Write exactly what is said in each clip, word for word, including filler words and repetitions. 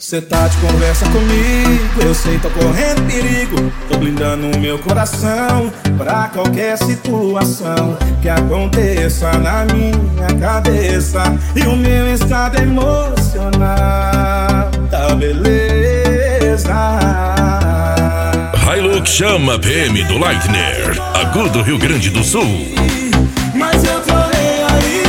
Cê tá de conversa comigo, eu sei, tô correndo perigo. Tô blindando o meu coração pra qualquer situação que aconteça na minha cabeça. E o meu estado emocional tá beleza. Hilux chama P M do Lightner, Agudo, Rio Grande do Sul. Mas eu tô nem aí.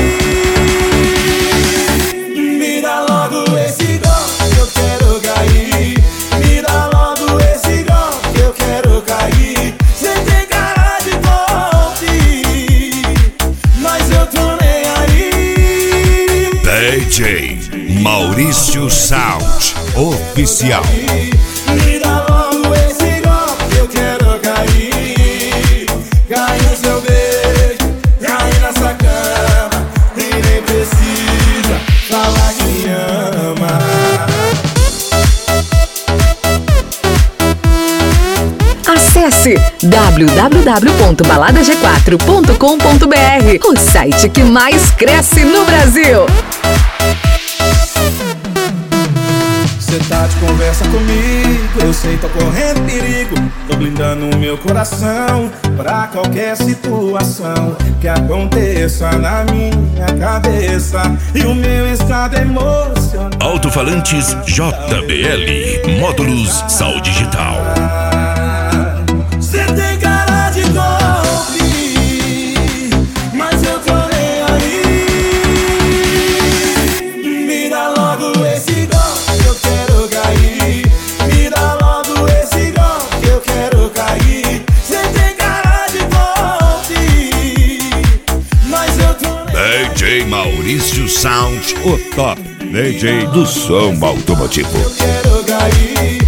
Me dá logo esse gol que eu quero cair. Me dá logo esse gol que eu quero cair. Cê tem cara de golpe, mas eu tô nem aí. D J Maurício Sound Oficial. Me dá logo esse gol que eu quero cair. Cair no seu beijo, cair nessa cama, e nem precisa falar que me ama. Acesse w w w ponto balada g quatro ponto com ponto b r, o site que mais cresce no Brasil. Cê tá de conversa comigo, eu sei, tô correndo perigo. Tô blindando o meu coração pra qualquer situação que aconteça na minha cabeça. E o meu estado emocional. Alto-falantes J B L, módulos Sal Digital. Cê tem cara de golpe, mas eu tô nem aí. Me dá logo esse gol que eu quero cair. Me dá logo esse gol que eu quero cair. Cê tem cara de golpe, mas eu tô nem aí. D J Maurício Sound, o top D J do som automotivo. Eu quero cair.